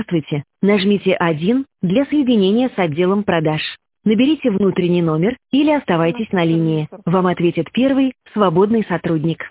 Здравствуйте. Нажмите 1 для соединения с отделом продаж. Наберите внутренний номер или оставайтесь на линии. Вам ответит первый свободный сотрудник.